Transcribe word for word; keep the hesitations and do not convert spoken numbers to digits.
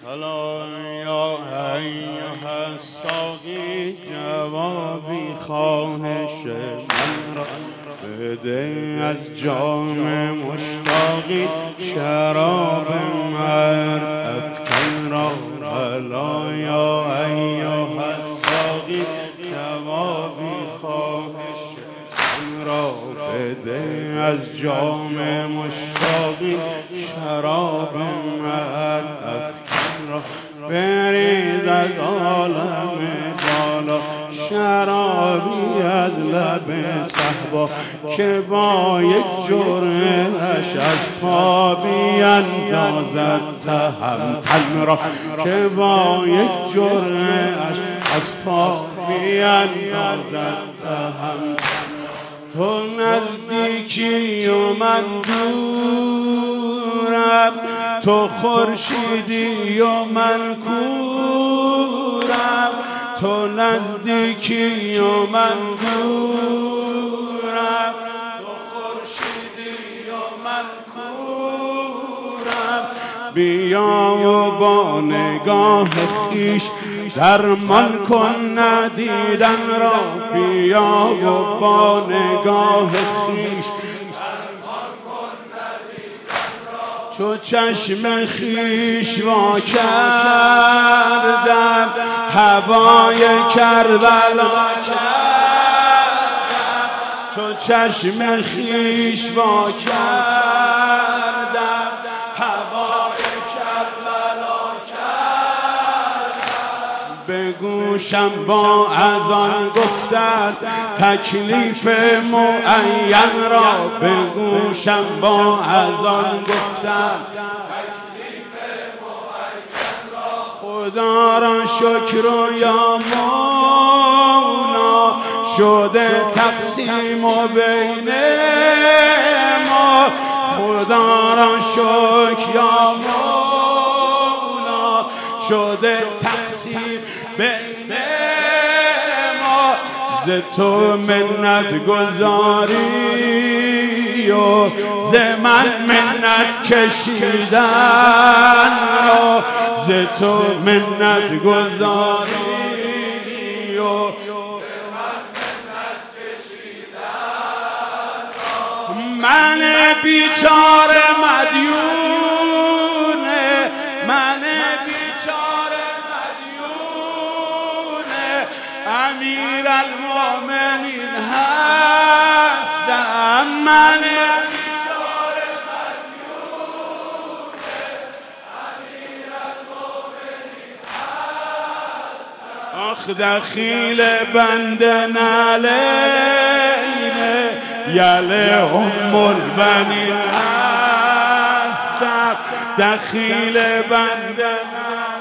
حالا یا ایها الساقی جوابی خواهش من را بده از جام مشتاقی شراب من افکن را. حالا یا ایها الساقی جوابی خواهش من را بده از جام مشتاقی شراب من افکن را. بریز از عالم بالا شرابی از لب صحبا که با یک جرعه‌اش از پا بیندازد تهمتن را. که با یک جرعه‌اش از پا بیندازد تهمتن. تو نزدیکی و من دورم، تو خورشیدی و من کورم. تو نزدیکی و من دورم، تو خورشیدی و من کورم. بیا و با نگاه خیش درمان کن ندیدن را. بیا و با نگاه خیش درمان کن ندیدن را. چو چشم خیش وا کردم هوای کربلا کردم. چو چشم خیش وا کردم هوای کربلا کردم. به گوشم با اذان گفتن تکلیف معین را. به گوشم با اذان گفتن تکلیف معین را. خدا را شکر و یا مولا شده تقسیم و بین ما. خدا را شکر یا مولا شده تقسیم بین ما. ز تو منت گذاری و ز من منت کشیدن را. ز تو منت گذاری و ز من منت کشیدن را. من بیچاره مدیونه، من بیچاره مدیونه امیر المؤمنین هستم. من بیچاره مدیونه امیر المؤمنین هستم. آخ دخیل بنده نلینه یله ام البنین هستم. دخیل بنده